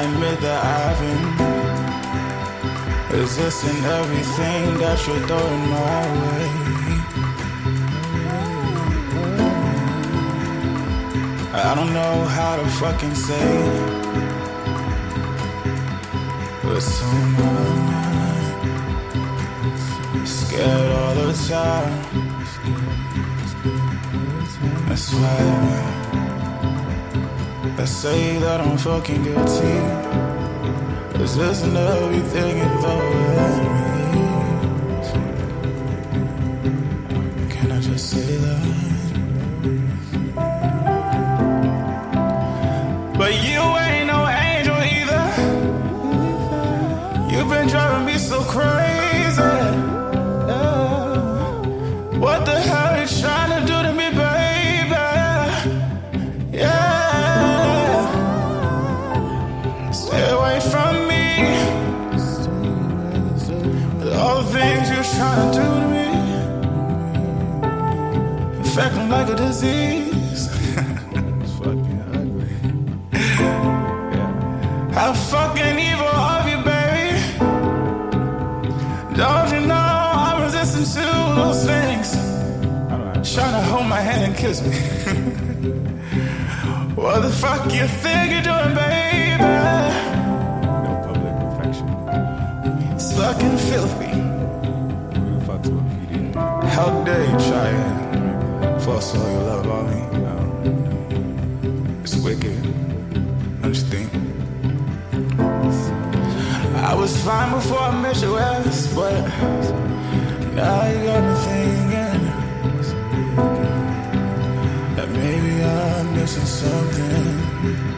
admit that I've been resisting everything that you're throwing my way. I don't know how to fucking say it, but someone scared all the time. I swear, I say that I'm fucking guilty. Resisting everything you throw at me. Can I just say that? But you ain't no angel either. You've been driving me so crazy. What the hell are you trying to do to me, baby? Yeah. Stay away from me. With all the things you're trying to do to me. Infecting like a disease. It's fucking ugly. How fucking evil of you, baby. Don't you know I'm resistant to those things? Trying to hold my hand and kiss me. What the fuck you think you're doing, baby? No public affection. It's fucking filthy. Who the fuck's with PD? How dare you try and force all your love on me? It's wicked. Don't you think? I was fine before I met your ass, but now you got me thinking that maybe I'm missing something.